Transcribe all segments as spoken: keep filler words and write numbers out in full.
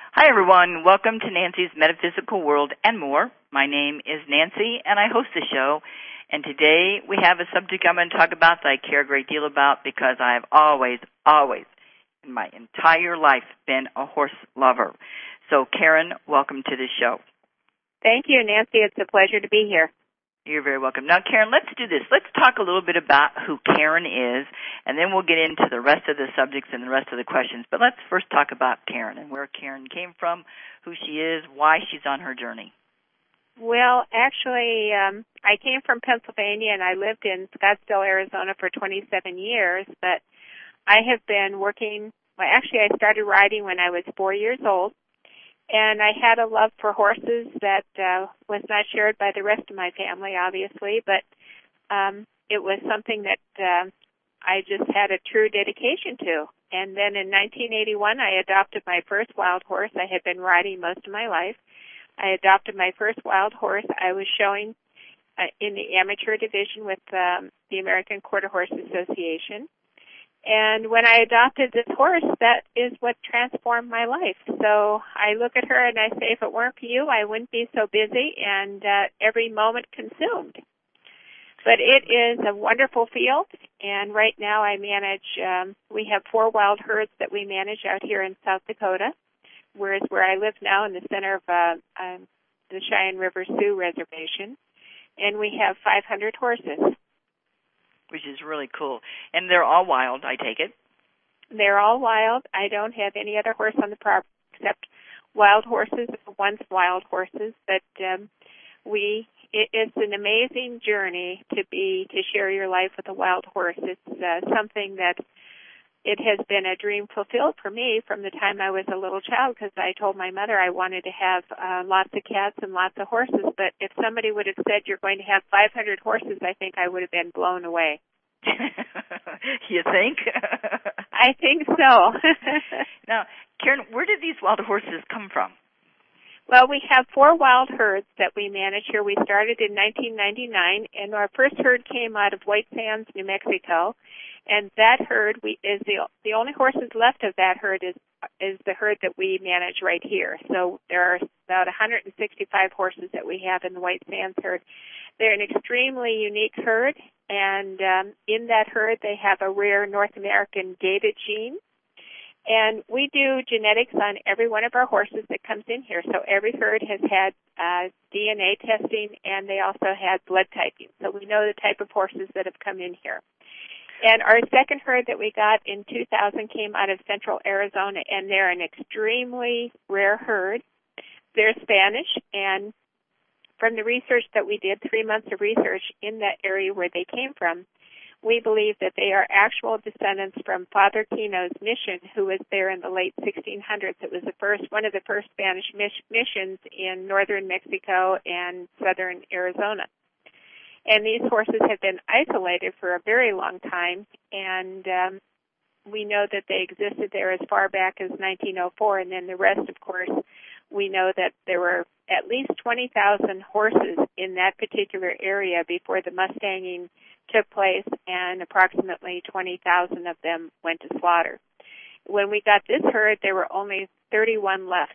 Hi, everyone. Welcome to Nancy's Metaphysical World and more. My name is Nancy, and I host the show. And today we have a subject I'm going to talk about that I care a great deal about because I have always, always, in my entire life, been a horse lover. So, Karen, welcome to the show. Thank you, Nancy. It's a pleasure to be here. You're very welcome. Now, Karen, let's do this. Let's talk a little bit about who Karen is, and then we'll get into the rest of the subjects and the rest of the questions. But let's first talk about Karen and where Karen came from, who she is, why she's on her journey. Well, actually, um, I came from Pennsylvania, and I lived in Scottsdale, Arizona for twenty-seven years. But I have been working, well, actually, I started riding when I was four years old. And I had a love for horses that uh, was not shared by the rest of my family, obviously, but um, it was something that uh, I just had a true dedication to. And then in nineteen eighty-one, I adopted my first wild horse. I had been riding most of my life. I adopted my first wild horse. I was showing uh, in the amateur division with um, the American Quarter Horse Association. And when I adopted this horse, that is what transformed my life. So I look at her and I say, if it weren't for you, I wouldn't be so busy and uh, every moment consumed. But it is a wonderful field, and right now I manage, um, we have four wild herds that we manage out here in South Dakota, whereas where I live now in the center of uh, um, the Cheyenne River Sioux Reservation, and we have five hundred horses. Which is really cool. And they're all wild, I take it? They're all wild. I don't have any other horse on the property except wild horses, once wild horses. But um, we, it, it's an amazing journey to be, to share your life with a wild horse. It's uh, something that it has been a dream fulfilled for me from the time I was a little child, because I told my mother I wanted to have uh, lots of cats and lots of horses. But if somebody would have said you're going to have five hundred horses, I think I would have been blown away. You think? I think so. Now, Karen, where did these wild horses come from? Well, we have four wild herds that we manage here. We started in nineteen ninety-nine, and our first herd came out of White Sands, New Mexico. And that herd we, is the the only horses left of that herd is is the herd that we manage right here. So there are about one hundred sixty-five horses that we have in the White Sands herd. They're an extremely unique herd, and um, in that herd they have a rare North American gated gene. And we do genetics on every one of our horses that comes in here. So every herd has had uh, D N A testing, and they also had blood typing. So we know the type of horses that have come in here. And our second herd that we got in two thousand came out of central Arizona, and they're an extremely rare herd. They're Spanish, and from the research that we did, three months of research in that area where they came from, we believe that they are actual descendants from Father Kino's mission, who was there in the late sixteen hundreds. It was the first, one of the first Spanish missions in northern Mexico and southern Arizona. And these horses have been isolated for a very long time, and um, we know that they existed there as far back as nineteen oh four, and then the rest, of course, we know that there were at least twenty thousand horses in that particular area before the Mustanging took place, and approximately twenty thousand of them went to slaughter. When we got this herd, there were only thirty-one left.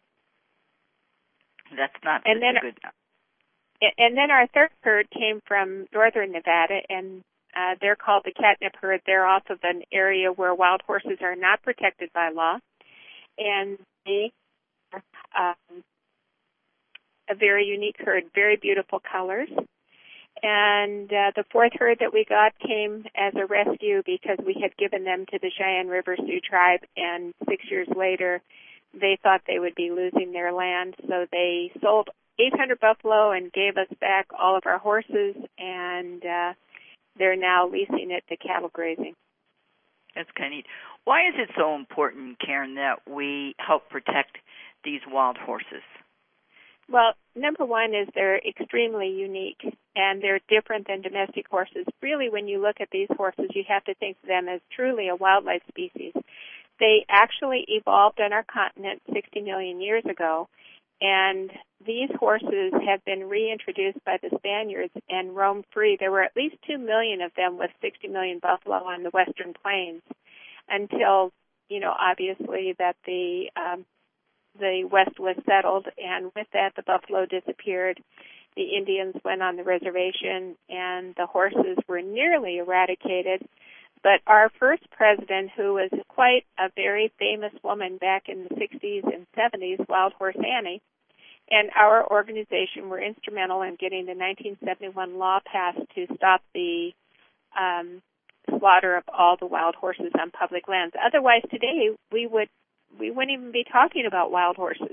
That's not and then, good. And then our third herd came from northern Nevada, and uh, they're called the catnip herd. They're off of an area where wild horses are not protected by law, and they are um, a very unique herd, very beautiful colors. And uh, the fourth herd that we got came as a rescue because we had given them to the Cheyenne River Sioux tribe, and six years later they thought they would be losing their land, so they sold eight hundred buffalo and gave us back all of our horses, and uh, they're now leasing it to cattle grazing. That's kind of neat. Why is it so important, Karen, that we help protect these wild horses? Well, number one is they're extremely unique, and they're different than domestic horses. Really, when you look at these horses, you have to think of them as truly a wildlife species. They actually evolved on our continent sixty million years ago, and these horses have been reintroduced by the Spaniards and roam free. There were at least two million of them with sixty million buffalo on the western plains until, you know, obviously that the um, the West was settled, and with that the buffalo disappeared. The Indians went on the reservation, and the horses were nearly eradicated. But our first president, who was quite a very famous woman back in the sixties and seventies, Wild Horse Annie, and our organization were instrumental in getting the nineteen seventy-one law passed to stop the um, slaughter of all the wild horses on public lands. Otherwise, today we would we wouldn't even be talking about wild horses.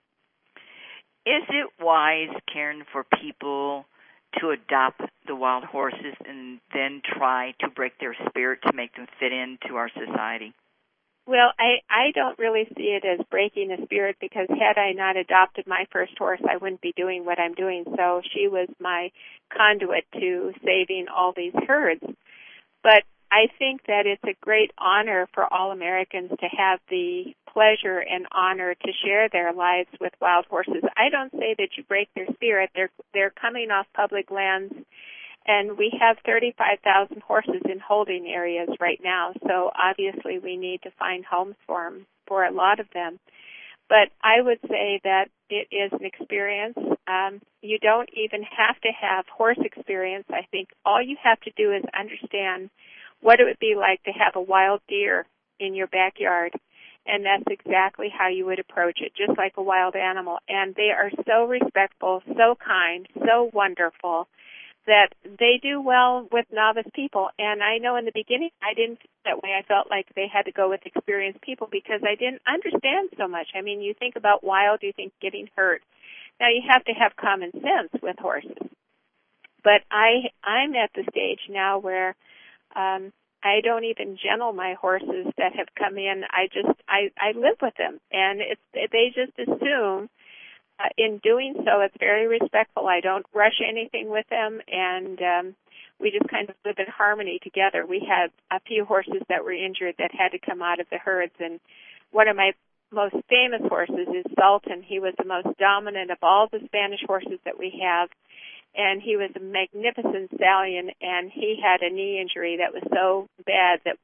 Is it wise, Karen, for people to adopt the wild horses and then try to break their spirit to make them fit into our society? Well, I, I don't really see it as breaking a spirit, because had I not adopted my first horse, I wouldn't be doing what I'm doing. So she was my conduit to saving all these herds. But I think that it's a great honor for all Americans to have the pleasure and honor to share their lives with wild horses. I don't say that you break their spirit. They're they're coming off public lands, and we have thirty-five thousand horses in holding areas right now. So obviously we need to find homes for them, for a lot of them. But I would say that it is an experience. Um, you don't even have to have horse experience. I think all you have to do is understand what it would be like to have a wild deer in your backyard. And that's exactly how you would approach it, just like a wild animal. And they are so respectful, so kind, so wonderful, that they do well with novice people. And I know in the beginning I didn't feel that way. I felt like they had to go with experienced people because I didn't understand so much. I mean, you think about wild, you think getting hurt. Now, you have to have common sense with horses. But I, I'm at the stage now where um, I don't even gentle my horses that have come in. I just, I, I live with them. And it's, they just assume Uh, in doing so, it's very respectful. I don't rush anything with them, and um, we just kind of live in harmony together. We had a few horses that were injured that had to come out of the herds, and one of my most famous horses is Sultan. He was the most dominant of all the Spanish horses that we have, and he was a magnificent stallion, and he had a knee injury that was so bad that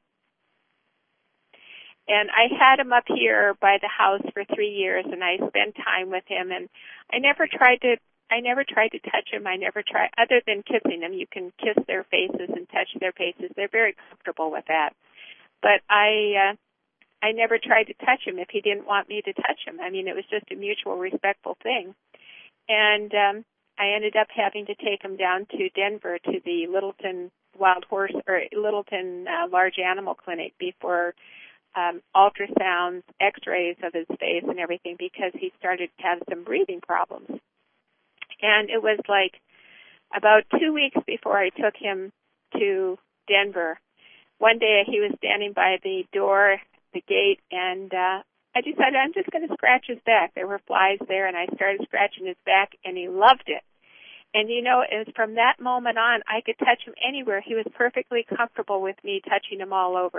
And I had him up here by the house for three years, and I spent time with him. And I never tried to, I never tried to touch him. I never tried, other than kissing them. You can kiss their faces and touch their faces. They're very comfortable with that. But I, uh, I never tried to touch him if he didn't want me to touch him. I mean, it was just a mutual, respectful thing. And um, I ended up having to take him down to Denver to the Littleton Wild Horse or Littleton uh, Large Animal Clinic before. Um, ultrasounds, x-rays of his face and everything, because he started to have some breathing problems. And it was like about two weeks before I took him to Denver. One day he was standing by the door, the gate, and uh, I decided I'm just going to scratch his back. There were flies there, and I started scratching his back, and he loved it. And, you know, it was from that moment on, I could touch him anywhere. He was perfectly comfortable with me touching him all over.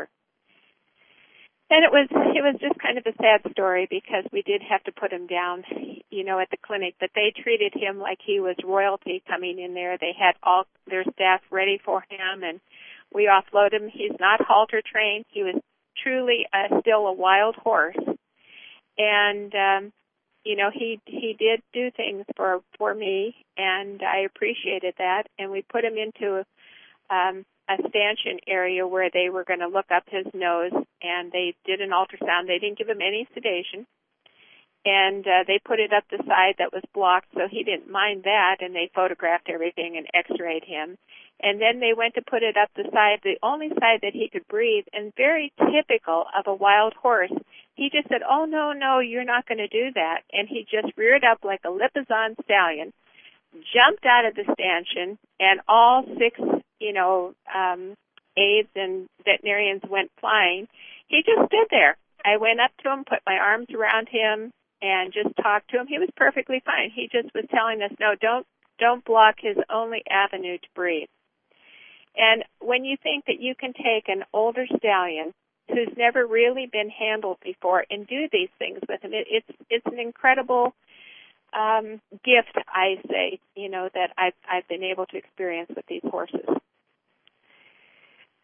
And it was it was just kind of a sad story because we did have to put him down, you know, at the clinic. But they treated him like he was royalty coming in there. They had all their staff ready for him, and we offloaded him. He's not halter trained. He was truly uh, still a wild horse. And, um, you know, he he did do things for, for me, and I appreciated that. And we put him into um a stanchion area where they were going to look up his nose, and they did an ultrasound. They didn't give him any sedation, and uh, they put it up the side that was blocked, so he didn't mind that, and they photographed everything and x-rayed him. And then they went to put it up the side, the only side that he could breathe, and very typical of a wild horse, he just said, oh, no, no, you're not going to do that. And he just reared up like a Lipizzan stallion, jumped out of the stanchion, and all six you know, um, aides and veterinarians went flying. He just stood there. I went up to him, put my arms around him, and just talked to him. He was perfectly fine. He just was telling us, no, don't don't block his only avenue to breathe. And when you think that you can take an older stallion who's never really been handled before and do these things with him, it, it's it's an incredible um, gift, I say, you know, that I've I've been able to experience with these horses.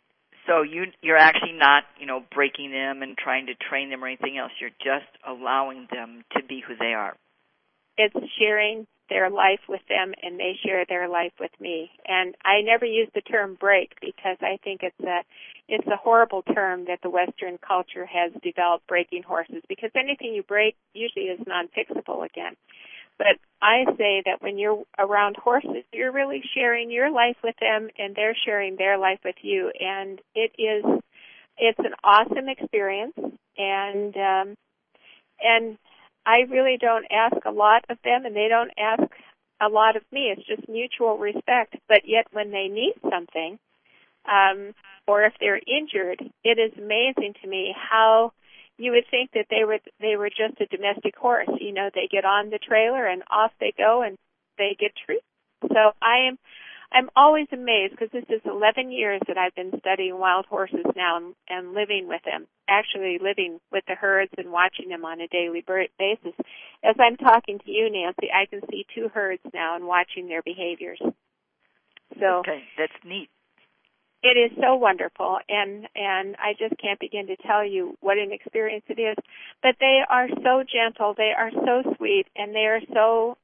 So you, you're actually not, you know, breaking them and trying to train them or anything else. You're just allowing them to be who they are. It's sharing their life with them, and they share their life with me. And I never use the term break because I think it's a it's a horrible term that the Western culture has developed, breaking horses, because anything you break usually is non-fixable again. But I say that when you're around horses, you're really sharing your life with them, and they're sharing their life with you. And it is it's an awesome experience, and um, and I really don't ask a lot of them, and they don't ask a lot of me. It's just mutual respect. But yet when they need something, um, or if they're injured, it is amazing to me how you would think that they were they were just a domestic horse. You know, they get on the trailer and off they go, and they get treated. So I am I'm always amazed, because this is eleven years that I've been studying wild horses now and, and living with them, actually living with the herds and watching them on a daily basis. As I'm talking to you, Nancy, I can see two herds now and watching their behaviors. So okay, that's neat. It is so wonderful, and, and I just can't begin to tell you what an experience it is. But they are so gentle, they are so sweet, and they are so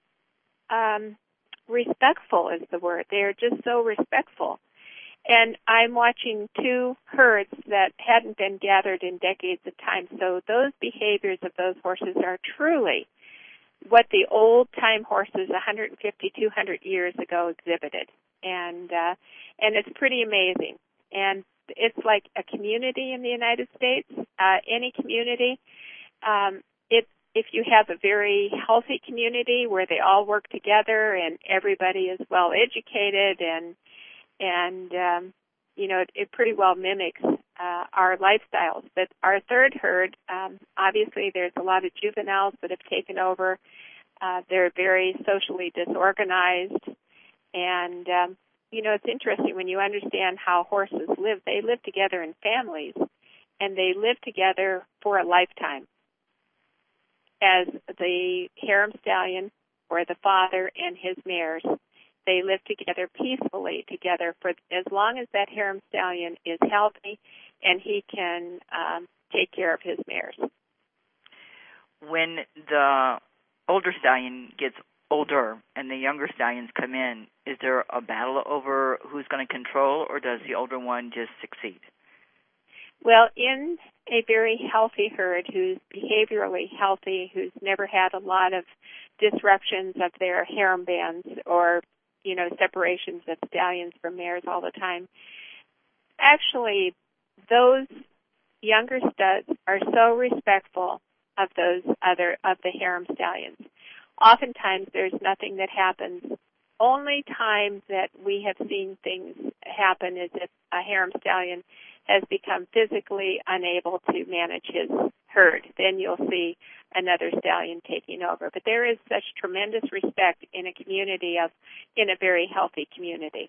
um, respectful is the word. They are just so respectful. And I'm watching two herds that hadn't been gathered in decades of time. So those behaviors of those horses are truly what the old-time horses one hundred fifty, two hundred years ago exhibited. And uh, and it's pretty amazing. And it's like a community in the United States, uh, any community. Um, it, if you have a very healthy community where they all work together and everybody is well educated and and um, you know it, it pretty well mimics uh, our lifestyles. But our third herd, um, obviously, there's a lot of juveniles that have taken over. Uh, they're very socially disorganized. And, um, you know, it's interesting when you understand how horses live. They live together in families, and they live together for a lifetime. As the Harum stallion or the father and his mares, they live together peacefully together for as long as that Harum stallion is healthy and he can um, take care of his mares. When the older stallion gets older and the younger stallions come in, is there a battle over who's going to control, or does the older one just succeed? Well, in a very healthy herd who's behaviorally healthy, who's never had a lot of disruptions of their harem bands or, you know, separations of stallions from mares all the time, actually those younger studs are so respectful of those other, of the harem stallions. Oftentimes there's nothing that happens. Only time that we have seen things happen is if a harem stallion has become physically unable to manage his herd. Then you'll see another stallion taking over. But there is such tremendous respect in a community of, in a very healthy community.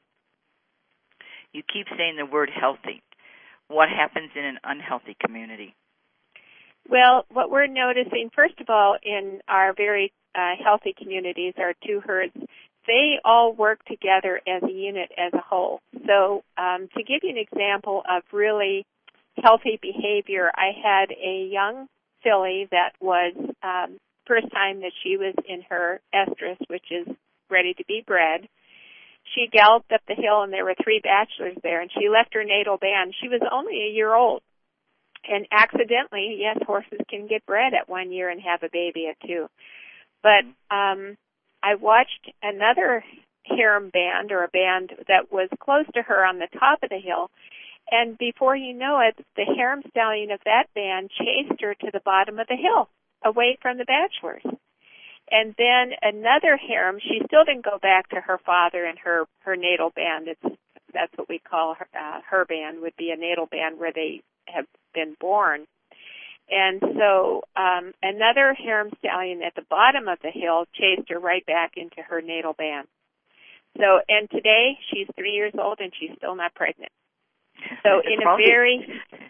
You keep saying the word healthy. What happens in an unhealthy community? Well, what we're noticing, first of all, in our very uh, healthy communities, our two herds, they all work together as a unit, as a whole. So um, to give you an example of really healthy behavior, I had a young filly that was um, first time that she was in her estrus, which is ready to be bred. She galloped up the hill, and there were three bachelors there, and she left her natal band. She was only a year old. And accidentally, yes, horses can get bred at one year and have a baby at two. But um, I watched another harem band, or a band that was close to her on the top of the hill, and before you know it, the harem stallion of that band chased her to the bottom of the hill, away from the bachelors. And then another harem, she still didn't go back to her father and her, her natal band. It's, that's what we call her, uh, her band, would be a natal band where they have been born. And so um, another harem stallion at the bottom of the hill chased her right back into her natal band. So, and today she's three years old and she's still not pregnant. So in a very,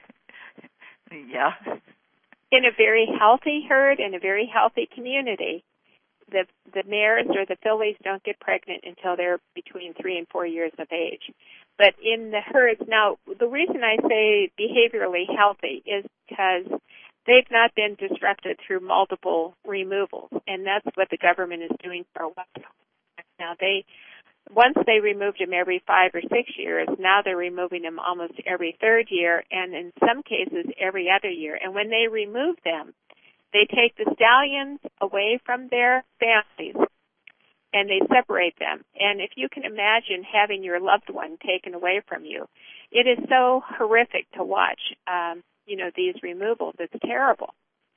yeah, in a very healthy herd, in a very healthy community, the the mares or the fillies don't get pregnant until they're between three and four years of age. But in the herds, now, the reason I say behaviorally healthy is because they've not been disrupted through multiple removals, and that's what the government is doing for a while. Now, they, once they removed them every five or six years, now they're removing them almost every third year, and in some cases every other year. And when they remove them, they take the stallions away from their families, and they separate them. And if you can imagine having your loved one taken away from you, it is so horrific to watch, um, you know, these removals. It's terrible.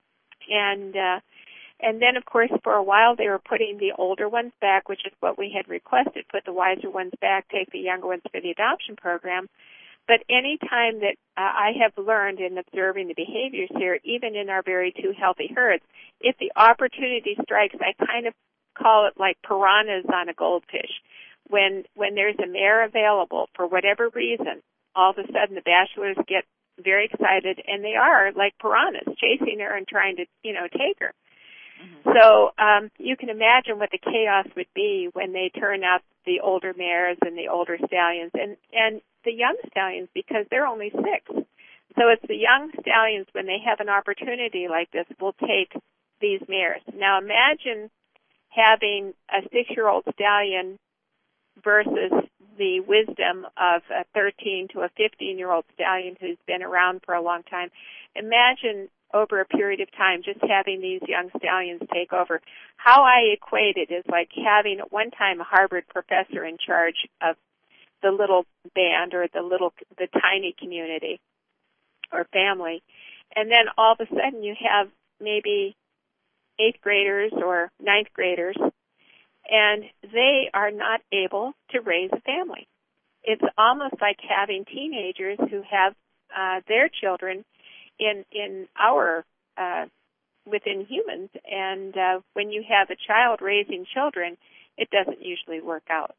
And uh, and then, of course, for a while they were putting the older ones back, which is what we had requested, put the wiser ones back, take the younger ones for the adoption program. But any time that uh, I have learned in observing the behaviors here, even in our very two healthy herds, if the opportunity strikes, I kind of call it like piranhas on a goldfish. When when there's a mare available, for whatever reason, all of a sudden the bachelors get very excited, and they are like piranhas, chasing her and trying to, you know, take her. Mm-hmm. So um, you can imagine what the chaos would be when they turn out the older mares and the older stallions, and, and the young stallions, because they're only six. So it's the young stallions, when they have an opportunity like this, will take these mares. Now imagine having a six-year-old stallion versus the wisdom of a thirteen to a fifteen-year-old stallion who's been around for a long time. Imagine over a period of time just having these young stallions take over. How I equate it is like having at one time a Harvard professor in charge of the little band or the little, the tiny community or family, and then all of a sudden you have maybe eighth graders or ninth graders, and they are not able to raise a family. It's almost like having teenagers who have uh, their children in in our uh, within humans, and uh, when you have a child raising children, it doesn't usually work out.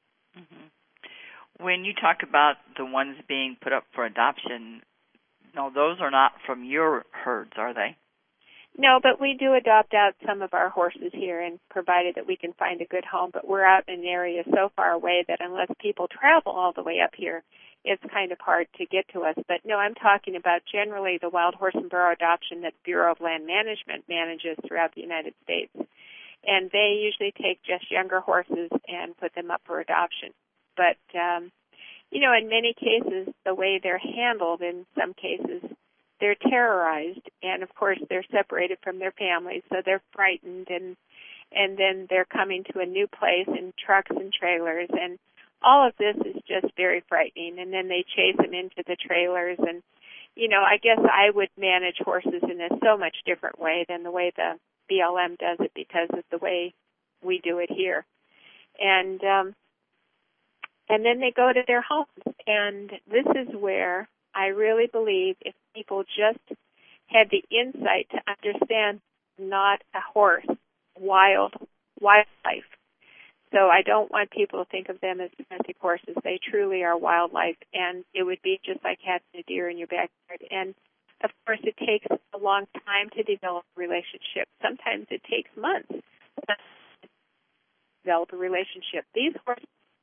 Mm-hmm. When you talk about the ones being put up for adoption, no, those are not from your herds, are they? No, but we do adopt out some of our horses here, and provided that we can find a good home. But we're out in an area so far away that unless people travel all the way up here, it's kind of hard to get to us. But no, I'm talking about generally the wild horse and burro adoption that Bureau of Land Management manages throughout the United States. And they usually take just younger horses and put them up for adoption. But, um, you know, in many cases, the way they're handled in some cases, they're terrorized, and of course they're separated from their families, so they're frightened, and and then they're coming to a new place in trucks and trailers, and all of this is just very frightening. And then they chase them into the trailers, and you know, I guess I would manage horses in a so much different way than the way the B L M does it, because of the way we do it here. And um, and then they go to their homes, and this is where I really believe if people just had the insight to understand not a horse, wild, wildlife. So I don't want people to think of them as domestic horses. They truly are wildlife, and it would be just like having a deer in your backyard. And, of course, it takes a long time to develop a relationship. Sometimes it takes months to develop a relationship. These horses,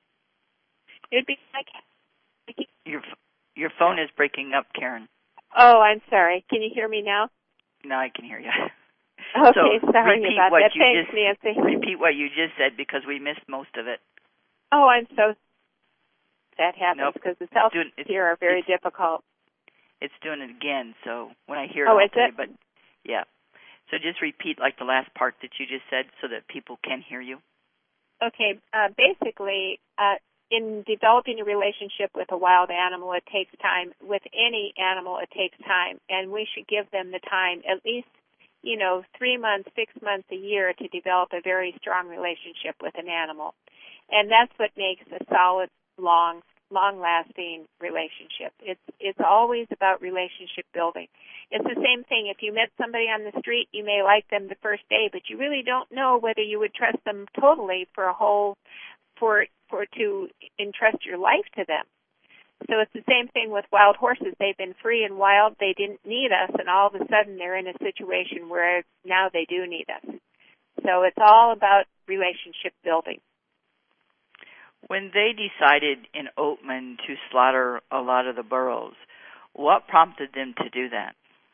it would be like... Your, your phone is breaking up, Karen. Oh, I'm sorry. Can you hear me now? Now I can hear you. Okay, so sorry about what that. You Thanks, just, Nancy. Repeat what you just said, because we missed most of it. Oh, I'm so that happens, because nope. the cell doing, here are very it's, difficult. It's doing it again, so when I hear oh, it, is it? But yeah. So just repeat like the last part that you just said so that people can hear you. Okay, uh, basically, uh, in developing a relationship with a wild animal, it takes time. With any animal, it takes time, and we should give them the time, at least, you know, three months, six months, a year to develop a very strong relationship with an animal. And that's what makes a solid, long, long-lasting relationship. It's it's always about relationship building. It's the same thing. If you met somebody on the street, you may like them the first day, but you really don't know whether you would trust them totally for a whole, for for to entrust your life to them. So it's the same thing with wild horses. They've been free and wild. They didn't need us, and all of a sudden they're in a situation where now they do need us. So it's all about relationship building. When they decided in Oatman to slaughter a lot of the burros, what prompted them to do that?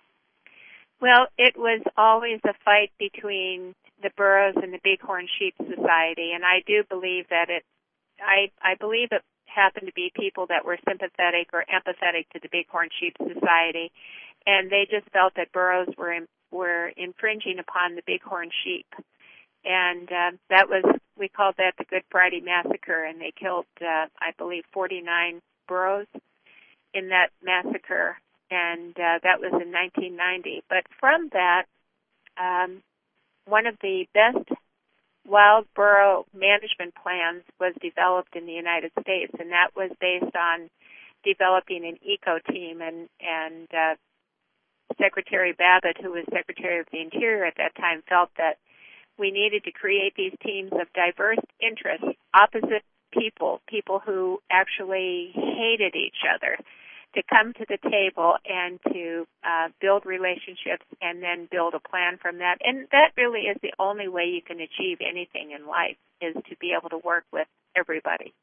Well, it was always a fight between the burros and the Bighorn Sheep Society, and I do believe that it, I, I believe it happened to be people that were sympathetic or empathetic to the Bighorn Sheep Society, and they just felt that burros were in, were infringing upon the Bighorn sheep. And uh, that was, we called that the Good Friday Massacre, and they killed, uh, I believe, forty-nine burros in that massacre, and uh, that was in nineteen ninety. But from that, um, one of the best wild burro management plans was developed in the United States, and that was based on developing an eco team, and, and uh, Secretary Babbitt, who was Secretary of the Interior at that time, felt that we needed to create these teams of diverse interests, opposite people, people who actually hated each other, to come to the table and to uh, build relationships and then build a plan from that. And that really is the only way you can achieve anything in life, is to be able to work with everybody.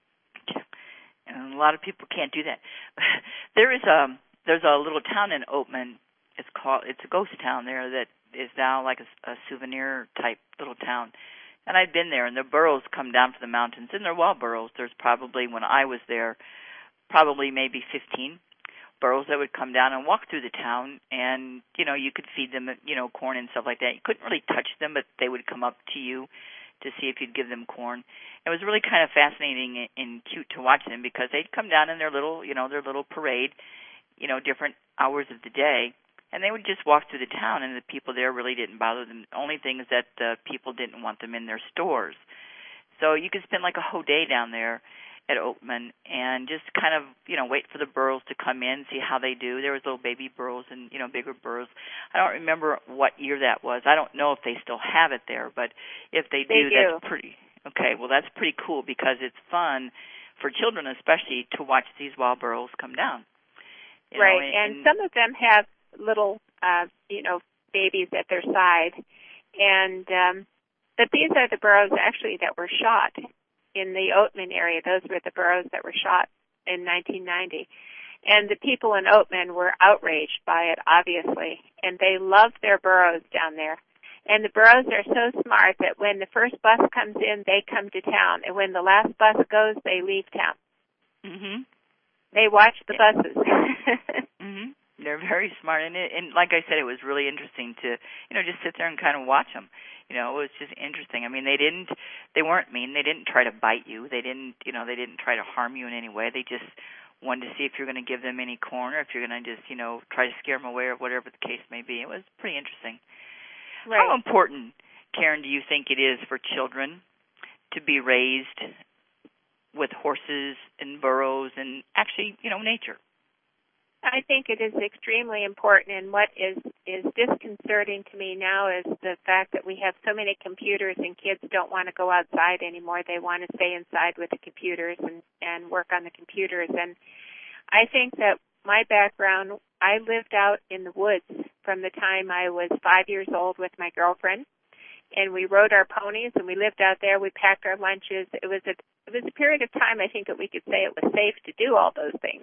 And a lot of people can't do that. There is a there's a little town in Oatman. It's called it's a ghost town there that is now like a, a souvenir type little town. And I'd been there, and the burros come down from the mountains, and they're wild burros. There's probably, when I was there, probably maybe fifteen burros that would come down and walk through the town, and, you know, you could feed them, you know, corn and stuff like that. You couldn't really touch them, but they would come up to you to see if you'd give them corn. It was really kind of fascinating and cute to watch them, because they'd come down in their little, you know, their little parade, you know, different hours of the day, and they would just walk through the town, and the people there really didn't bother them. The only thing is that the people didn't want them in their stores. So you could spend like a whole day down there at Oatman and just kind of, you know, wait for the burros to come in, see how they do. There was little baby burros and, you know, bigger burros. I don't remember what year that was. I don't know if they still have it there, but if they do, they do. that's pretty, okay, well, that's pretty cool, because it's fun for children especially to watch these wild burros come down. You right, know, and, and some of them have little, uh, you know, babies at their side. And um, but these are the burros actually that were shot in the Oatman area. Those were the burros that were shot in nineteen ninety. And the people in Oatman were outraged by it, obviously, and they loved their burros down there. And the burros are so smart that when the first bus comes in, they come to town, and when the last bus goes, they leave town. Mm-hmm. They watch the yeah. buses. Mm-hmm. They're very smart, and, it, and like I said, it was really interesting to, you know, just sit there and kind of watch them. You know, it was just interesting. I mean, they didn't, they weren't mean. They didn't try to bite you. They didn't, you know, they didn't try to harm you in any way. They just wanted to see if you're going to give them any corn, or if you're going to just, you know, try to scare them away, or whatever the case may be. It was pretty interesting. Right. How important, Karen, do you think it is for children to be raised with horses and burros and actually, you know, nature? I think it is extremely important, and what is, is disconcerting to me now is the fact that we have so many computers and kids don't want to go outside anymore. They want to stay inside with the computers and, and work on the computers. And I think that my background, I lived out in the woods from the time I was five years old with my girlfriend, and we rode our ponies, and we lived out there. We packed our lunches. It was a, it was a period of time, I think, that we could say it was safe to do all those things.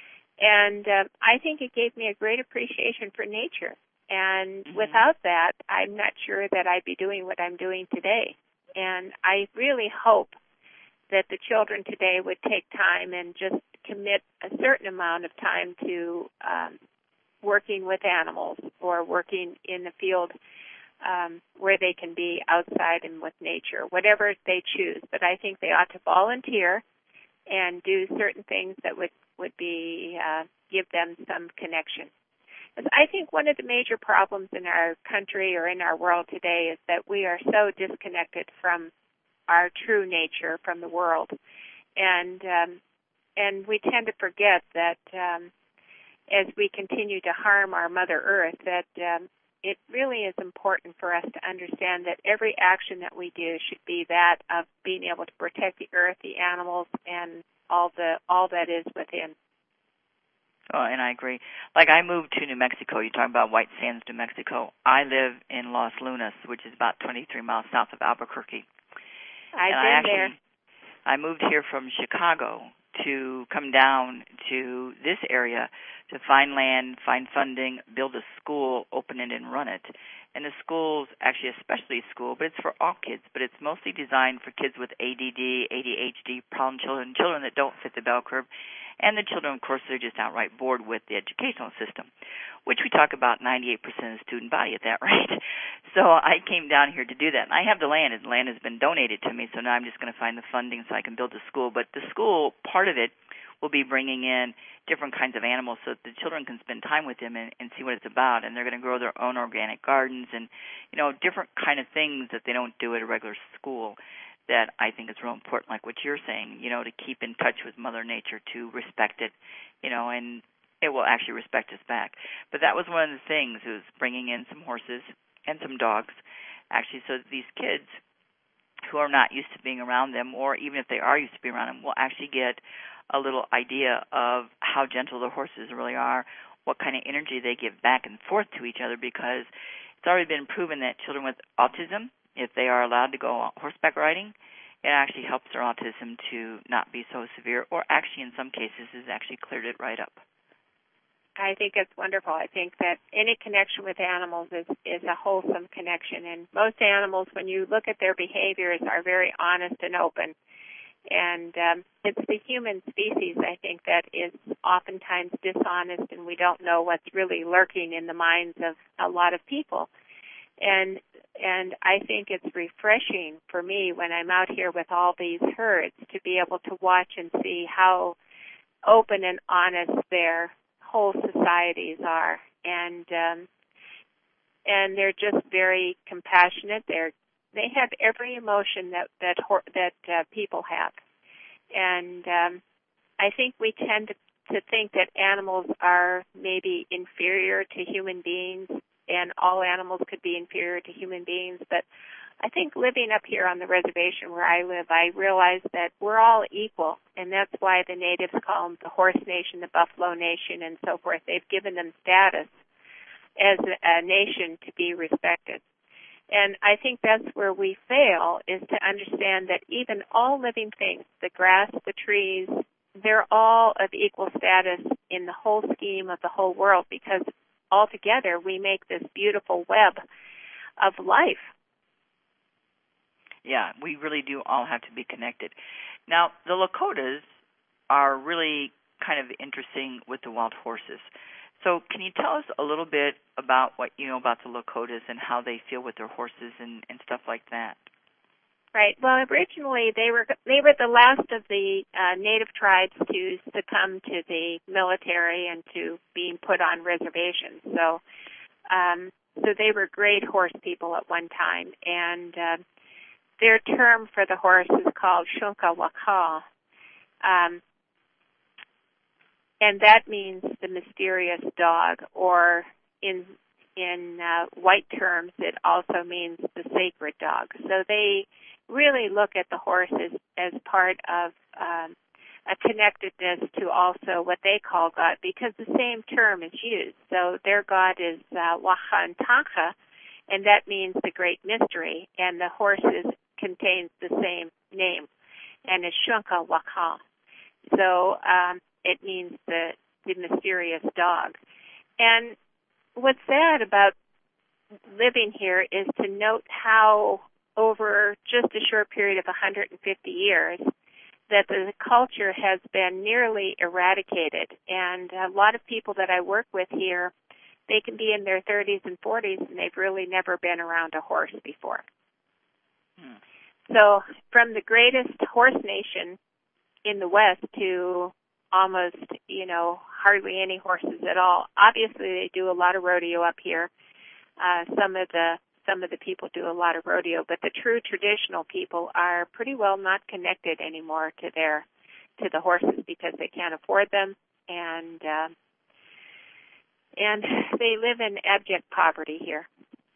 And uh, I think it gave me a great appreciation for nature. And mm-hmm. without that, I'm not sure that I'd be doing what I'm doing today. And I really hope that the children today would take time and just commit a certain amount of time to um, working with animals, or working in the field um, where they can be outside and with nature, whatever they choose. But I think they ought to volunteer and do certain things that would, would be uh, give them some connection. Because I think one of the major problems in our country or in our world today is that we are so disconnected from our true nature, from the world. And um, and we tend to forget that um, as we continue to harm our Mother Earth, that um, it really is important for us to understand that every action that we do should be that of being able to protect the earth, the animals, and all the all that is within. Oh, and I agree. Like, I moved to New Mexico. You're talking about White Sands, New Mexico. I live in Los Lunas, which is about twenty-three miles south of Albuquerque. I've and been I actually, there. I moved here from Chicago to come down to this area to find land, find funding, build a school, open it, and run it. And the school's actually a specialty school, but it's for all kids, but it's mostly designed for kids with A D D, A D H D, problem children, children that don't fit the bell curve, and the children, of course, they're just outright bored with the educational system, which we talk about ninety-eight percent of the student body at that rate. So I came down here to do that. And I have the land, and the land has been donated to me, so now I'm just going to find the funding so I can build the school. But the school, part of it, will be bringing in different kinds of animals so that the children can spend time with them and, and see what it's about. And they're going to grow their own organic gardens and, you know, different kind of things that they don't do at a regular school that I think is real important, like what you're saying, you know, to keep in touch with Mother Nature, to respect it, you know, and it will actually respect us back. But that was one of the things, was bringing in some horses and some dogs, actually, so that these kids who are not used to being around them, or even if they are used to being around them, will actually get a little idea of how gentle the horses really are, what kind of energy they give back and forth to each other, because it's already been proven that children with autism, if they are allowed to go horseback riding, it actually helps their autism to not be so severe, or actually in some cases has actually cleared it right up. I think it's wonderful. I think that any connection with animals is, is a wholesome connection. And most animals, when you look at their behaviors, are very honest and open. And um, it's the human species, I think, that is oftentimes dishonest, and we don't know what's really lurking in the minds of a lot of people. And and I think it's refreshing for me when I'm out here with all these herds to be able to watch and see how open and honest their whole societies are. And um, and they're just very compassionate. They're They have every emotion that that that uh, people have, and um, I think we tend to, to think that animals are maybe inferior to human beings, and all animals could be inferior to human beings. But I think living up here on the reservation where I live, I realize that we're all equal, and that's why the natives call them the Horse Nation, the Buffalo Nation, and so forth. They've given them status as a, a nation to be respected. And I think that's where we fail, is to understand that even all living things, the grass, the trees, they're all of equal status in the whole scheme of the whole world, because altogether we make this beautiful web of life. Yeah, we really do all have to be connected. Now, the Lakotas are really kind of interesting with the wild horses. So can you tell us a little bit about what you know about the Lakotas and how they feel with their horses and, and stuff like that? Right. Well, originally they were they were the last of the uh, native tribes to succumb to the military and to being put on reservations. So, um, so they were great horse people at one time, and uh, their term for the horse is called Shunka Waka. Um, And that means the mysterious dog, or in in uh, white terms, it also means the sacred dog. So they really look at the horse as, as part of um, a connectedness to also what they call God, because the same term is used. So their God is uh, Wahantanka, and that means the great mystery, and the horse is, contains the same name, and is Shunka Waka. So um, it means the, the mysterious dog. And what's sad about living here is to note how over just a short period of one hundred fifty years that the culture has been nearly eradicated. And a lot of people that I work with here, they can be in their thirties and forties, and they've really never been around a horse before. Hmm. So from the greatest horse nation in the West to almost, you know, hardly any horses at all. Obviously, they do a lot of rodeo up here. Uh, some of the some of the people do a lot of rodeo, but the true traditional people are pretty well not connected anymore to their to the horses because they can't afford them, and uh, and they live in abject poverty here.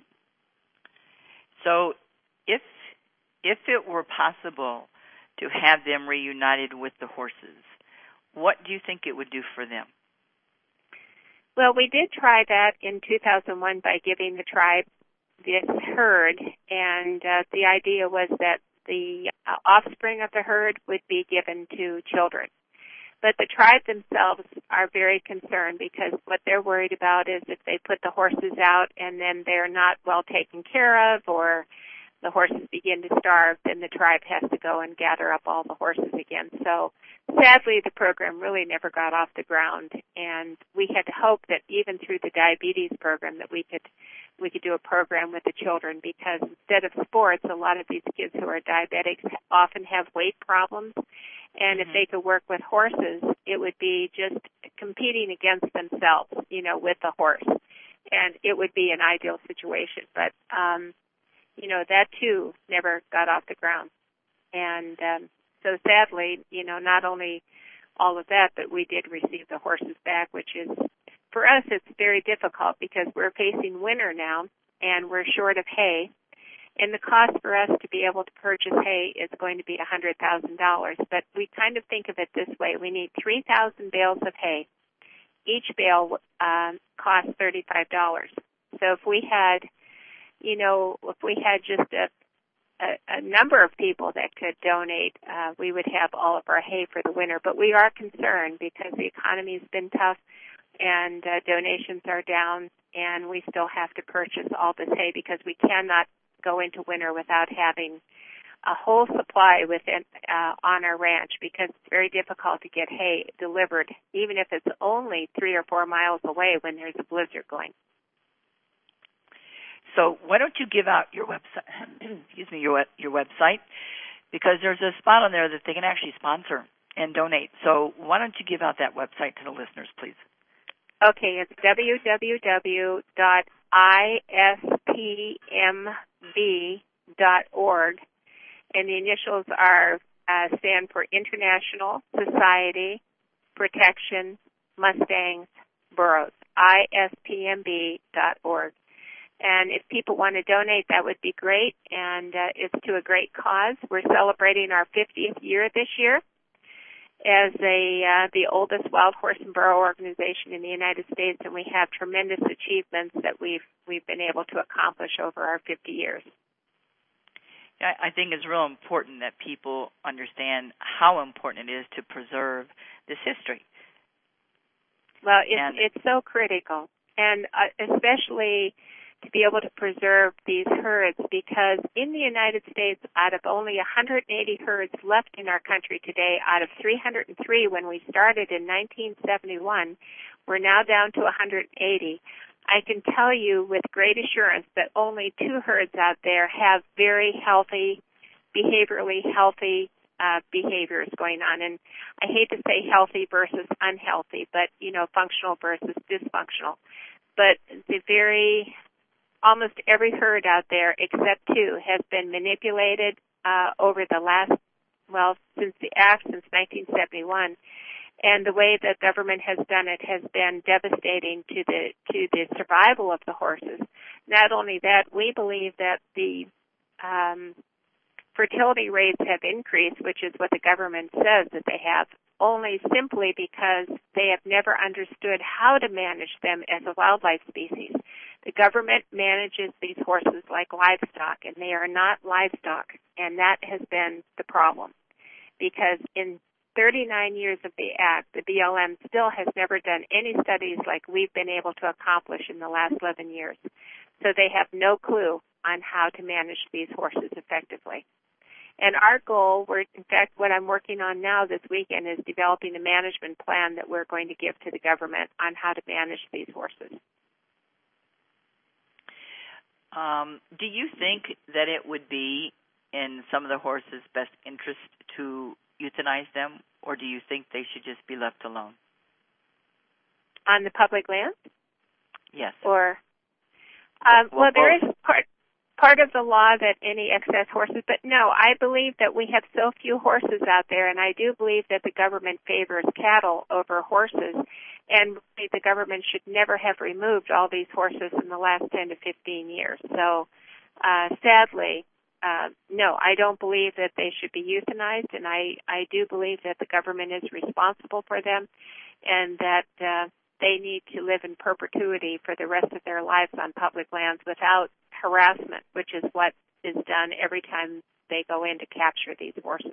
So, if if it were possible to have them reunited with the horses, what do you think it would do for them? Well, we did try that in two thousand one by giving the tribe this herd, and uh, the idea was that the uh, offspring of the herd would be given to children. But the tribe themselves are very concerned because what they're worried about is if they put the horses out and then they're not well taken care of, or the horses begin to starve, then the tribe has to go and gather up all the horses again. So sadly, the program really never got off the ground, and we had hoped that even through the diabetes program that we could we could do a program with the children, because instead of sports, a lot of these kids who are diabetics often have weight problems. And mm-hmm. if they could work with horses, it would be just competing against themselves, you know, with the horse. And it would be an ideal situation. But, um, you know, that too never got off the ground. And um, so sadly, you know, not only all of that, but we did receive the horses back, which is, for us, it's very difficult because we're facing winter now and we're short of hay. And the cost for us to be able to purchase hay is going to be one hundred thousand dollars. But we kind of think of it this way. We need three thousand bales of hay. Each bale um, costs thirty-five dollars. So if we had, you know, if we had just a, a, a number of people that could donate, uh, we would have all of our hay for the winter. But we are concerned because the economy has been tough and uh, donations are down, and we still have to purchase all this hay because we cannot go into winter without having a whole supply within uh, on our ranch, because it's very difficult to get hay delivered, even if it's only three or four miles away when there's a blizzard going. So why don't you give out your website? excuse me, your your website, because there's a spot on there that they can actually sponsor and donate. So why don't you give out that website to the listeners, please? Okay, it's w w w dot i s p m b dot org, and the initials are uh, stand for International Society Protection Mustangs Burros, I S P M B dot org. And if people want to donate, that would be great, and uh, it's to a great cause. We're celebrating our fiftieth year this year as a uh, the oldest wild horse and burro organization in the United States, and we have tremendous achievements that we've we've been able to accomplish over our fifty years. Yeah, I think it's real important that people understand how important it is to preserve this history. Well, it's and, it's so critical, and uh, especially to be able to preserve these herds, because in the United States, out of only one hundred eighty herds left in our country today, out of three hundred three when we started in nineteen seventy-one, we're now down to one hundred eighty. I can tell you with great assurance that only two herds out there have very healthy, behaviorally healthy uh, behaviors going on. And I hate to say healthy versus unhealthy, but, you know, functional versus dysfunctional. But the very almost every herd out there, except two, has been manipulated uh, over the last, well, since the act, since nineteen seventy-one. And the way the government has done it has been devastating to the to the survival of the horses. Not only that, we believe that the um, fertility rates have increased, which is what the government says that they have, only simply because they have never understood how to manage them as a wildlife species. The government manages these horses like livestock, and they are not livestock, and that has been the problem. Because in thirty-nine years of the Act, the B L M still has never done any studies like we've been able to accomplish in the last eleven years. So they have no clue on how to manage these horses effectively. And our goal, we're, in fact, what I'm working on now this weekend is developing a management plan that we're going to give to the government on how to manage these horses. Um, do you think that it would be in some of the horses' best interest to euthanize them, or do you think they should just be left alone? On the public lands? Yes. Or, um, well, well, there is part part of the law that any excess horses, but no, I believe that we have so few horses out there, and I do believe that the government favors cattle over horses, and the government should never have removed all these horses in the last ten to fifteen years. So, uh, sadly, uh, no, I don't believe that they should be euthanized, and I, I do believe that the government is responsible for them, and that uh, they need to live in perpetuity for the rest of their lives on public lands without harassment, which is what is done every time they go in to capture these horses.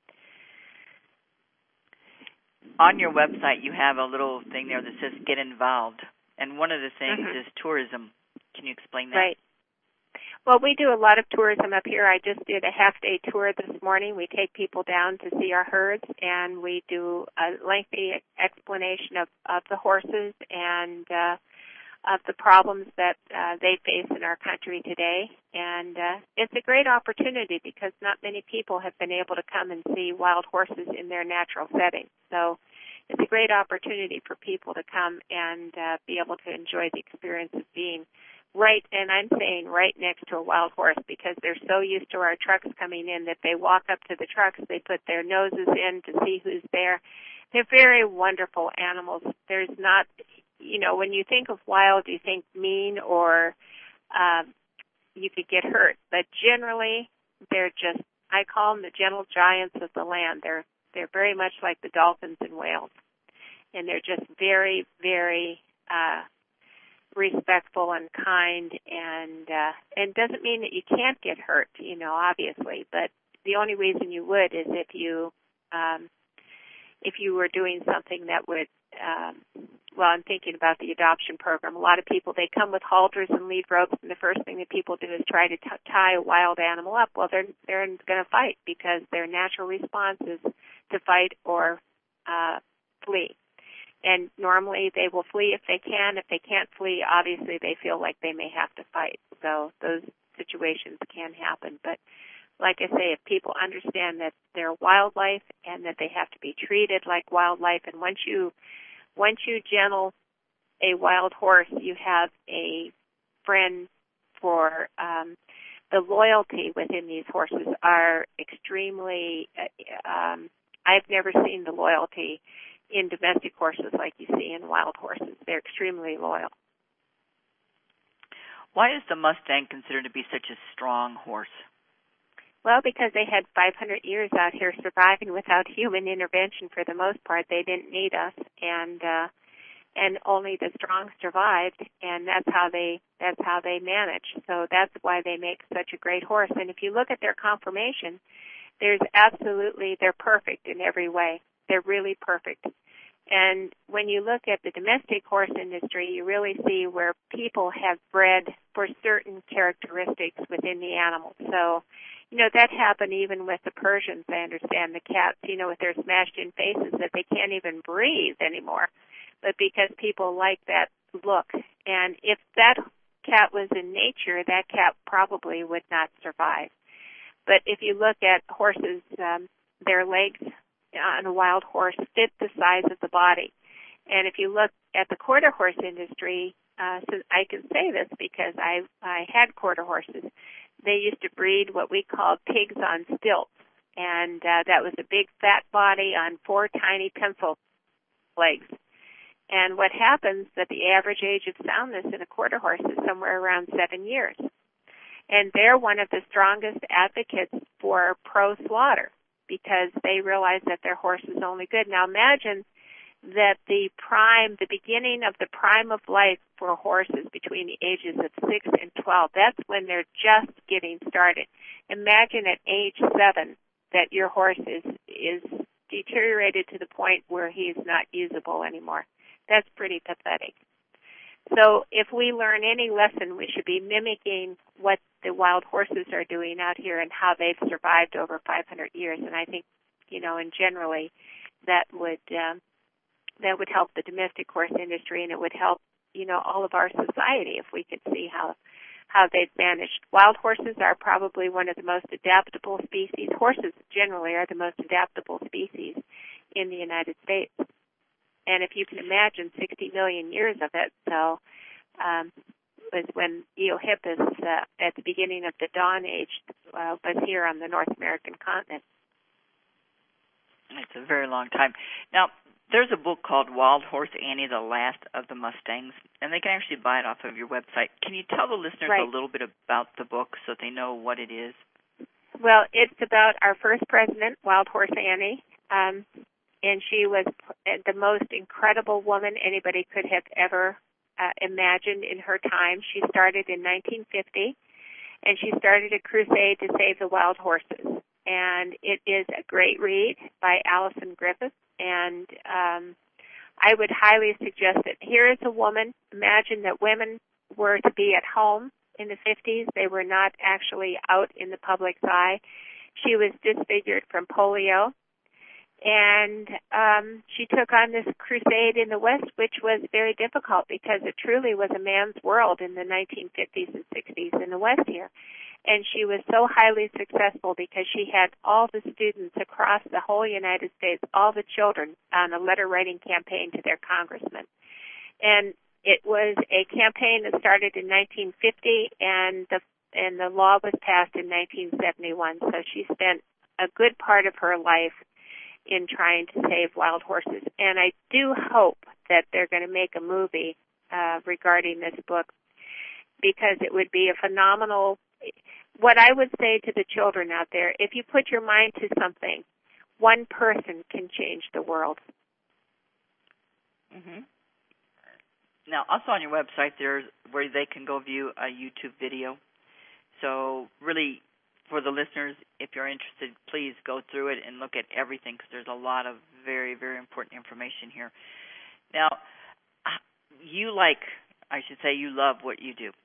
On your website, you have a little thing there that says get involved. And one of the things Mm-hmm. is tourism. Can you explain that? Right. Well, we do a lot of tourism up here. I just did a half-day tour this morning. We take people down to see our herds, and we do a lengthy explanation of, of the horses and uh, of the problems that uh, they face in our country today. And uh, it's a great opportunity because not many people have been able to come and see wild horses in their natural setting. So it's a great opportunity for people to come and uh, be able to enjoy the experience of being right, and I'm saying right next to a wild horse because they're so used to our trucks coming in that they walk up to the trucks, they put their noses in to see who's there. They're very wonderful animals. There's not, you know, when you think of wild, you think mean or um, you could get hurt. But generally, they're just, I call them the gentle giants of the land. They're they're very much like the dolphins and whales. And they're just very, very uh respectful and kind, and uh, and doesn't mean that you can't get hurt, you know, obviously. But the only reason you would is if you um, if you were doing something that would. Um, well, I'm thinking about the adoption program. A lot of people, they come with halters and lead ropes, and the first thing that people do is try to t- tie a wild animal up. Well, they're they're going to fight because their natural response is to fight or uh, flee. And normally they will flee if they can. If they can't flee, obviously they feel like they may have to fight. So those situations can happen. But like I say, if people understand that they're wildlife and that they have to be treated like wildlife, and once you once you gentle a wild horse, you have a friend for um, the loyalty within these horses are extremely. Um, I've never seen the loyalty in domestic horses like you see in wild horses. They're extremely loyal. Why is the Mustang considered to be such a strong horse? Well, because they had five hundred years out here surviving without human intervention for the most part. They didn't need us, and uh, and only the strong survived, and that's how they that's how they manage. So that's why they make such a great horse. And if you look at their conformation, there's absolutely they're perfect in every way. They're really perfect. And when you look at the domestic horse industry, you really see where people have bred for certain characteristics within the animal. So, you know, that happened even with the Persians, I understand, the cats, you know, with their smashed-in faces that they can't even breathe anymore. But because people like that look. And if that cat was in nature, that cat probably would not survive. But if you look at horses, um, their legs on a wild horse fit the size of the body. And if you look at the quarter horse industry, uh, so I can say this because I I had quarter horses. They used to breed what we called pigs on stilts, and uh, that was a big fat body on four tiny pencil legs. And what happens that the average age of soundness in a quarter horse is somewhere around seven years. And they're one of the strongest advocates for pro-slaughter, because they realize that their horse is only good. Now imagine that the prime, the beginning of the prime of life for a horse is between the ages of six and twelve. That's when they're just getting started. Imagine at age seven that your horse is, is deteriorated to the point where he's not usable anymore. That's pretty pathetic. So if we learn any lesson, we should be mimicking what the wild horses are doing out here and how they've survived over five hundred years. And I think, you know, and generally that would um, that would help the domestic horse industry, and it would help, you know, all of our society if we could see how how they've managed. Wild horses are probably one of the most adaptable species. Horses generally are the most adaptable species in the United States. And if you can imagine sixty million years of it, so um, was when Eohippus, uh, at the beginning of the Dawn Age, uh, was here on the North American continent. It's a very long time. Now, there's a book called Wild Horse Annie, The Last of the Mustangs, and they can actually buy it off of your website. Can you tell the listeners right. a little bit about the book so they know what it is? Well, it's about our first president, Wild Horse Annie. Um, And she was the most incredible woman anybody could have ever uh, imagined in her time. She started in nineteen fifty, and she started a crusade to save the wild horses. And it is a great read by Alison Griffith, and um, I would highly suggest it. Here is a woman. Imagine that women were to be at home in the fifties. They were not actually out in the public's eye. She was disfigured from polio, and um, she took on this crusade in the West, which was very difficult because it truly was a man's world in the nineteen fifties and sixties in the West here. And she was so highly successful because she had all the students across the whole United States, all the children, on a letter-writing campaign to their congressman. And it was a campaign that started in nineteen fifty, and the and the law was passed in nineteen seventy-one. So she spent a good part of her life in trying to save wild horses. And I do hope that they're going to make a movie uh, regarding this book, because it would be a phenomenal. What I would say to the children out there, if you put your mind to something, one person can change the world. Mm-hmm. Now, also on your website, there's where they can go view a YouTube video. So really, for the listeners, if you're interested, please go through it and look at everything, because there's a lot of very, very important information here. Now, you like, I should say, you love what you do.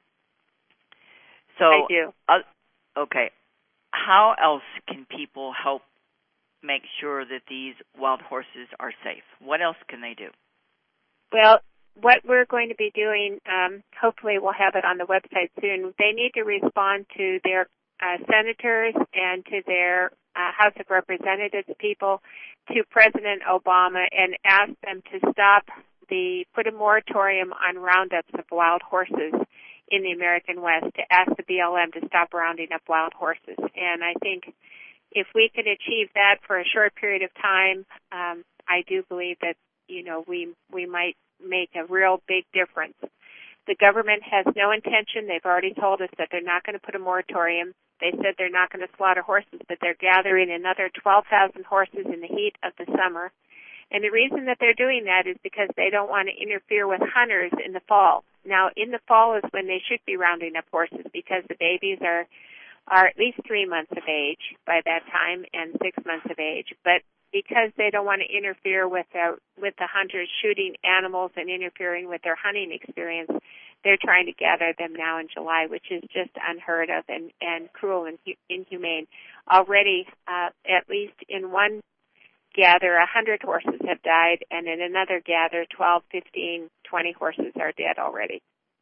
So, I do. Uh, okay. How else can people help make sure that these wild horses are safe? What else can they do? Well, what we're going to be doing, um, hopefully we'll have it on the website soon, they need to respond to their uh, senators and to their uh, House of Representatives people, to President Obama, and ask them to stop the, put a moratorium on roundups of wild horses in the American West, to ask the B L M to stop rounding up wild horses. And I think if we can achieve that for a short period of time, um, I do believe that, you know, we we might make a real big difference. The government has no intention. They've already told us that they're not going to put a moratorium. They said they're not going to slaughter horses, but they're gathering another twelve thousand horses in the heat of the summer. And the reason that they're doing that is because they don't want to interfere with hunters in the fall. Now, in the fall is when they should be rounding up horses, because the babies are are at least three months of age by that time and six months of age. But because they don't want to interfere with the, with the hunters shooting animals and interfering with their hunting experience, they're trying to gather them now in July, which is just unheard of and, and cruel and inhumane. Already, uh, at least in one gather, one hundred horses have died, and in another gather, twelve, fifteen, twenty horses are dead already.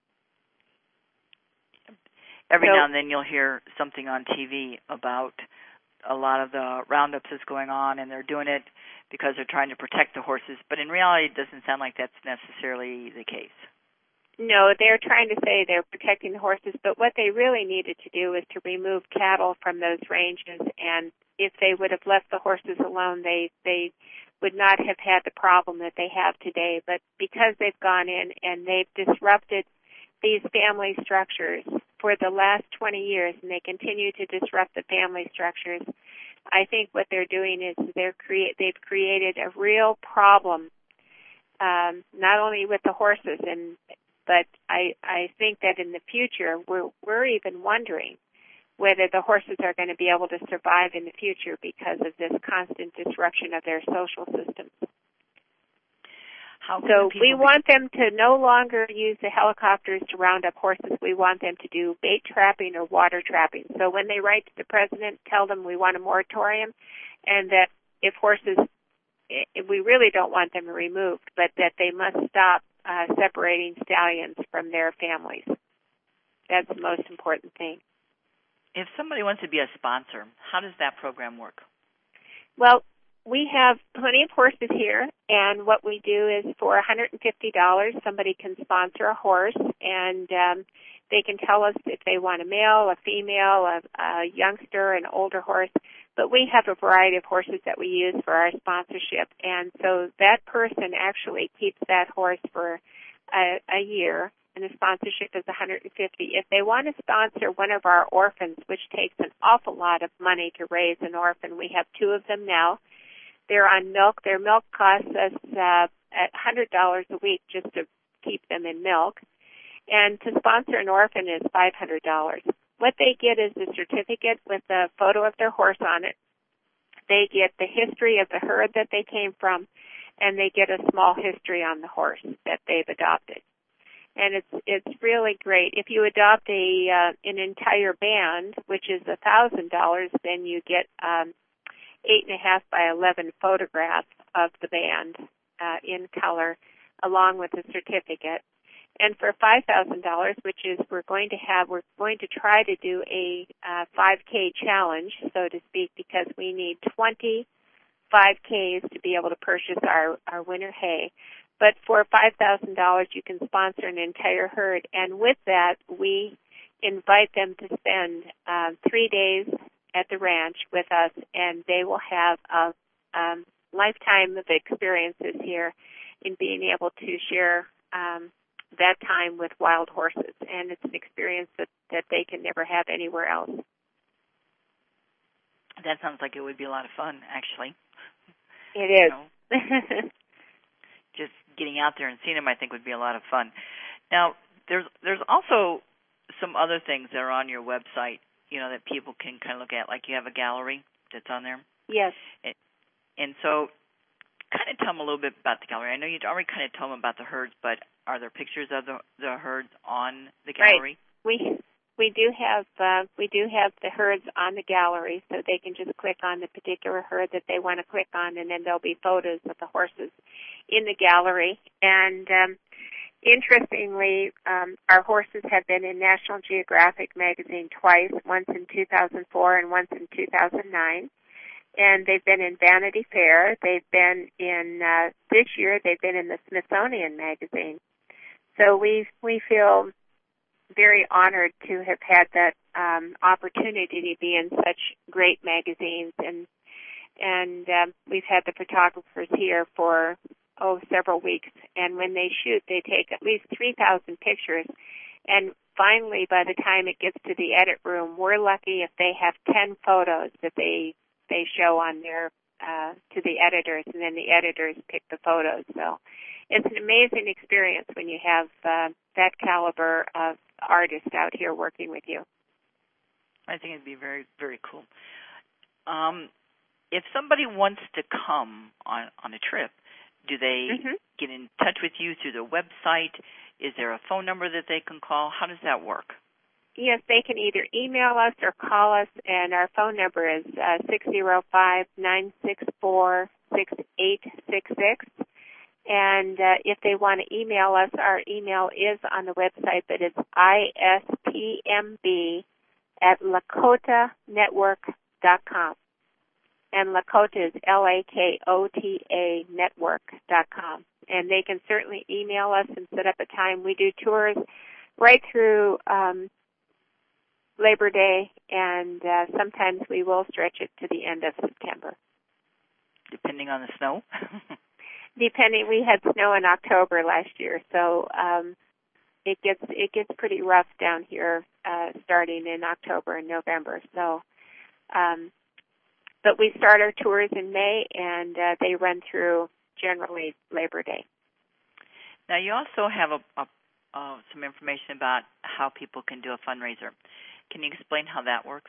Every so, now and then you'll hear something on T V about a lot of the roundups that's going on, and they're doing it because they're trying to protect the horses. But in reality, it doesn't sound like that's necessarily the case. No, they're trying to say they're protecting the horses, but what they really needed to do is to remove cattle from those ranges, and if they would have left the horses alone, they they would not have had the problem that they have today. But because they've gone in and they've disrupted these family structures for the last twenty years, and they continue to disrupt the family structures, I think what they're doing is they're create they've created a real problem, um, not only with the horses, and but I I think that in the future we're we're even wondering whether the horses are going to be able to survive in the future because of this constant disruption of their social systems. How so we be- want them to no longer use the helicopters to round up horses. We want them to do bait trapping or water trapping. So when they write to the president, tell them we want a moratorium, and that if horses, we really don't want them removed, but that they must stop uh, separating stallions from their families. That's the most important thing. If somebody wants to be a sponsor, how does that program work? Well, we have plenty of horses here, and what we do is for one hundred fifty dollars, somebody can sponsor a horse, and um, they can tell us if they want a male, a female, a, a youngster, an older horse. But we have a variety of horses that we use for our sponsorship, and so that person actually keeps that horse for a, a year, and the sponsorship is one hundred fifty dollars. If they want to sponsor one of our orphans, which takes an awful lot of money to raise an orphan, we have two of them now. They're on milk. Their milk costs us uh, at one hundred dollars a week just to keep them in milk. And to sponsor an orphan is five hundred dollars. what they get is a certificate with a photo of their horse on it. They get the history of the herd that they came from, and they get a small history on the horse that they've adopted. And it's it's really great. If you adopt a uh, an entire band, which is a thousand dollars, then you get um, eight and a half by eleven photographs of the band uh, in color, along with a certificate. And for five thousand dollars, which is we're going to have, we're going to try to do a uh, five K challenge, so to speak, because we need twenty five Ks to be able to purchase our, our winter hay. But for five thousand dollars, you can sponsor an entire herd. And with that, we invite them to spend uh, three days at the ranch with us, and they will have a um, lifetime of experiences here in being able to share um, that time with wild horses. And it's an experience that, that they can never have anywhere else. That sounds like it would be a lot of fun, actually. It is. You know, just getting out there and seeing them, I think, would be a lot of fun. Now, there's there's also some other things that are on your website, you know, that people can kind of look at. Like you have a gallery that's on there. Yes. And, and so kind of tell them a little bit about the gallery. I know you already kind of told them about the herds, but are there pictures of the, the herds on the gallery? Right. We we do have uh, we do have the herds on the gallery, so they can just click on the particular herd that they want to click on, and then there'll be photos of the horses in the gallery. And um, interestingly, um, our horses have been in National Geographic magazine twice, once in two thousand four and once in two thousand nine. And they've been in Vanity Fair. They've been in, uh, this year, they've been in the Smithsonian magazine. So we we feel very honored to have had that um, opportunity to be in such great magazines. And and um, we've had the photographers here for, oh, several weeks. And when they shoot, they take at least three thousand pictures. And finally, by the time it gets to the edit room, we're lucky if they have ten photos that they they show on their uh, to the editors, and then the editors pick the photos. So it's an amazing experience when you have uh, that caliber of artist out here working with you. I think it'd be very, very cool. Um, if somebody wants to come on, on a trip, do they mm-hmm. get in touch with you through the website? Is there a phone number that they can call? How does that work? Yes, they can either email us or call us, and our phone number is uh, six zero five, nine six four, six eight six six. And uh, if they want to email us, our email is on the website, but it's I S P M B at Lakota Network dot com. And Lakota is L A K O T A network dot com. And they can certainly email us and set up a time. We do tours right through um, Labor Day, and uh, sometimes we will stretch it to the end of September. Depending on the snow? Depending, we had snow in October last year, so um, it gets it gets pretty rough down here uh, starting in October and November. So, um, but we start our tours in May, and uh, they run through generally Labor Day. Now, you also have a, a, uh, some information about how people can do a fundraiser. Can you explain how that works?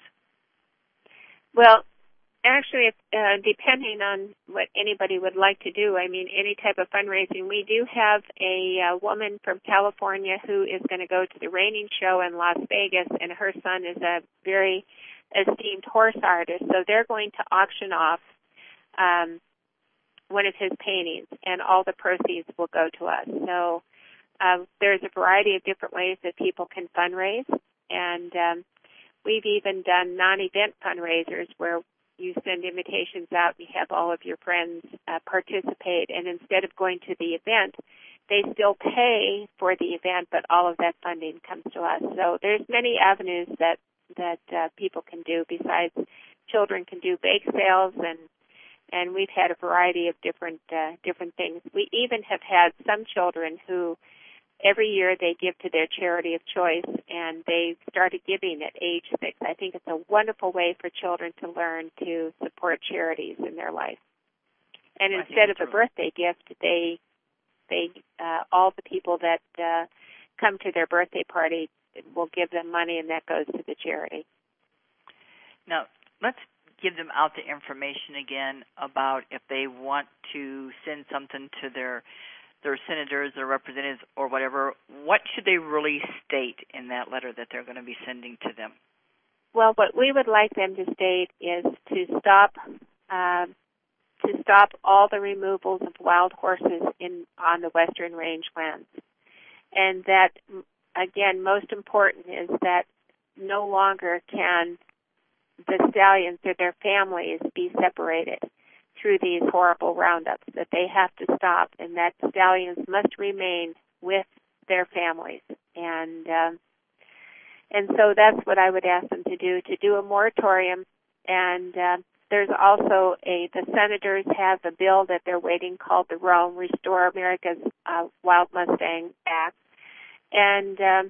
Well, actually, it's, uh, depending on what anybody would like to do, I mean, any type of fundraising. We do have a uh, woman from California who is going to go to the reining show in Las Vegas, and her son is a very esteemed horse artist. So they're going to auction off um, one of his paintings, and all the proceeds will go to us. So uh, there's a variety of different ways that people can fundraise, and um, we've even done non-event fundraisers where you send invitations out, you have all of your friends uh, participate, and instead of going to the event, they still pay for the event, but all of that funding comes to us. So there's many avenues that that uh, people can do. Besides, children can do bake sales, and and we've had a variety of different uh, different things. We even have had some children who every year they give to their charity of choice, and they started giving at age six. I think it's a wonderful way for children to learn to support charities in their life. And I instead of a birthday gift, they they uh, all the people that uh, come to their birthday party we'll give them money, and that goes to the charity. Now, let's give them out the information again about if they want to send something to their their senators or representatives or whatever. What should they really state in that letter that they're going to be sending to them? Well, what we would like them to state is to stop uh, to stop all the removals of wild horses in on the Western rangelands, and that, again, most important is that no longer can the stallions or their families be separated through these horrible roundups, that they have to stop, and that stallions must remain with their families. And um, and so that's what I would ask them to do, to do a moratorium. And uh, there's also a, the senators have a bill that they're waiting called the ROAM, Restore America's uh, Wild Mustang Act. And um,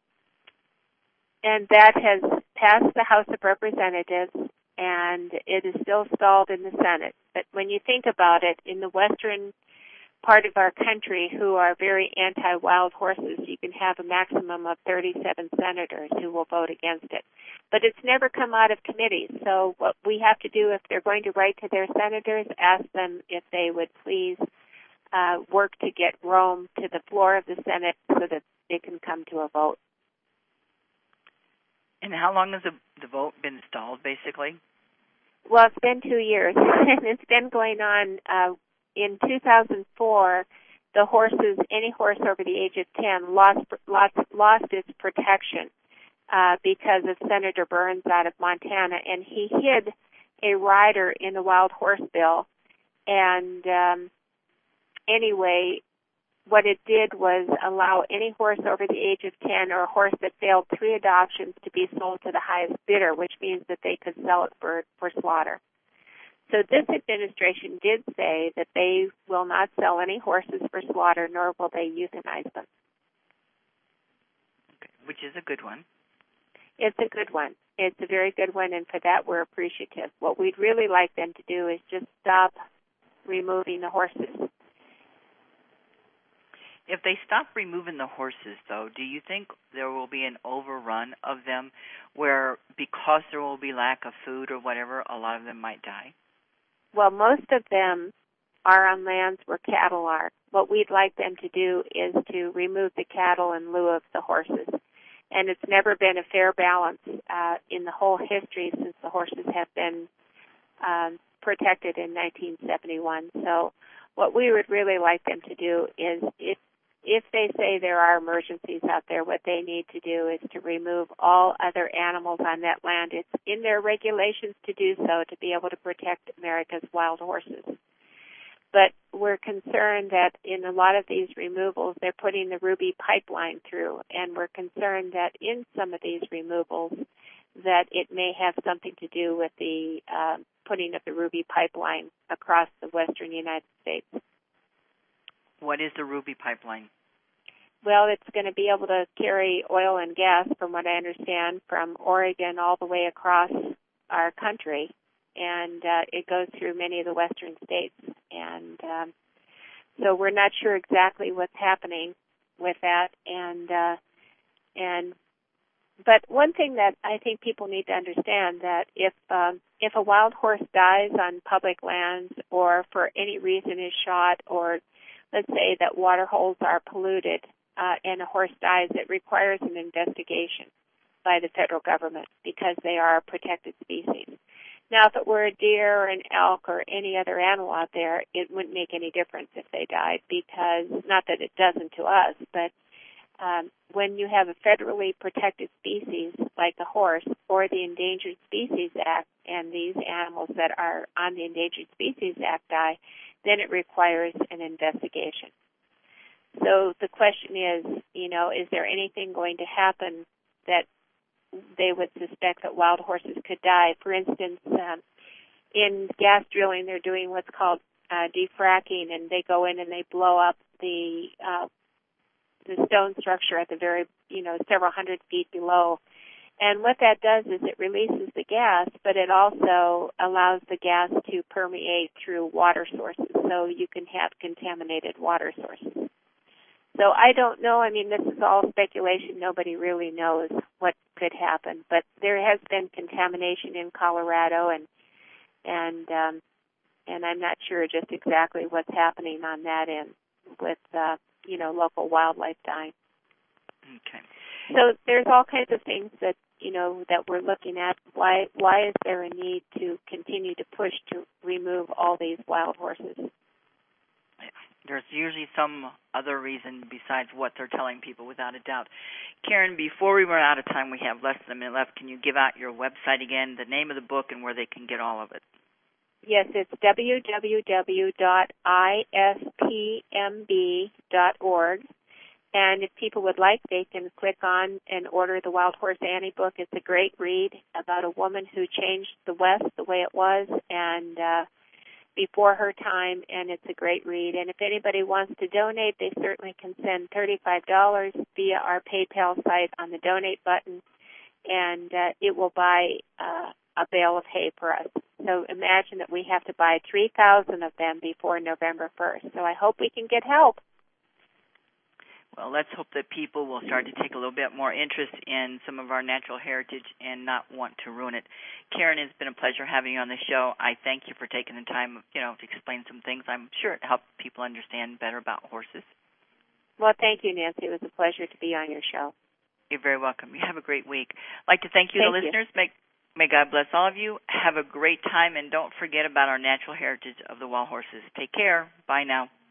and that has passed the House of Representatives, and it is still stalled in the Senate. But when you think about it, in the western part of our country who are very anti-wild horses, you can have a maximum of thirty-seven senators who will vote against it. But it's never come out of committee. So what we have to do, if they're going to write to their senators, ask them if they would please uh, work to get ROAM to the floor of the Senate so that it can come to a vote. And how long has the, the vote been stalled, basically? Well, it's been two years, and it's been going on. Uh, in two thousand four, the horses, any horse over the age of ten, lost lost, lost its protection uh, because of Senator Burns out of Montana, and he hid a rider in the wild horse bill. And um, anyway, what it did was allow any horse over the age of ten or a horse that failed three adoptions to be sold to the highest bidder, which means that they could sell it for, for slaughter. So this administration did say that they will not sell any horses for slaughter, nor will they euthanize them. Okay, which is a good one. It's a good one. It's a very good one, and for that we're appreciative. What we'd really like them to do is just stop removing the horses. If they stop removing the horses, though, do you think there will be an overrun of them where, because there will be lack of food or whatever, a lot of them might die? Well, most of them are on lands where cattle are. What we'd like them to do is to remove the cattle in lieu of the horses. And it's never been a fair balance uh, in the whole history since the horses have been um, protected in nineteen seventy-one. So what we would really like them to do is, if If they say there are emergencies out there, what they need to do is to remove all other animals on that land. It's in their regulations to do so, to be able to protect America's wild horses. But we're concerned that in a lot of these removals, they're putting the Ruby pipeline through, and we're concerned that in some of these removals that it may have something to do with the uh, putting of the Ruby pipeline across the western United States. What is the Ruby pipeline? Well, it's going to be able to carry oil and gas, from what I understand, from Oregon all the way across our country, and uh, it goes through many of the western states. And um, so we're not sure exactly what's happening with that. And uh, and but one thing that I think people need to understand, that if um, if a wild horse dies on public lands, or for any reason is shot, or let's say that water holes are polluted uh, and a horse dies, it requires an investigation by the federal government because they are a protected species. Now, if it were a deer or an elk or any other animal out there, it wouldn't make any difference if they died, because, not that it doesn't to us, but um, when you have a federally protected species like the horse or the Endangered Species Act, and these animals that are on the Endangered Species Act die, then it requires an investigation. So the question is, you know, is there anything going to happen that they would suspect that wild horses could die? For instance, um, in gas drilling, they're doing what's called uh, defracking, and they go in and they blow up the uh, the stone structure at the very, you know, several hundred feet below. And what that does is it releases the gas, but it also allows the gas to permeate through water sources, so you can have contaminated water sources. So I don't know. I mean, this is all speculation. Nobody really knows what could happen. But there has been contamination in Colorado, and and um, and I'm not sure just exactly what's happening on that end with uh, you know local wildlife dying. Okay. So there's all kinds of things that you know that we're looking at. Why why is there a need to continue to push to remove all these wild horses? There's usually some other reason besides what they're telling people, without a doubt. Karen, before we run out of time, we have less than a minute left. Can you give out your website again, the name of the book, and where they can get all of it? Yes, it's w w w dot i s p m b dot org. And if people would like, they can click on and order the Wild Horse Annie book. It's a great read about a woman who changed the West the way it was, and uh, before her time, and it's a great read. And if anybody wants to donate, they certainly can send thirty-five dollars via our PayPal site on the donate button, and uh, it will buy uh, a bale of hay for us. So imagine that we have to buy three thousand of them before November first. So I hope we can get help. Well, let's hope that people will start to take a little bit more interest in some of our natural heritage and not want to ruin it. Karen, it's been a pleasure having you on the show. I thank you for taking the time, you know, to explain some things. I'm sure it helped people understand better about horses. Well, thank you, Nancy. It was a pleasure to be on your show. You're very welcome. You have a great week. I'd like to thank you, thank the you. listeners. May, may God bless all of you. Have a great time, and don't forget about our natural heritage of the wild horses. Take care. Bye now.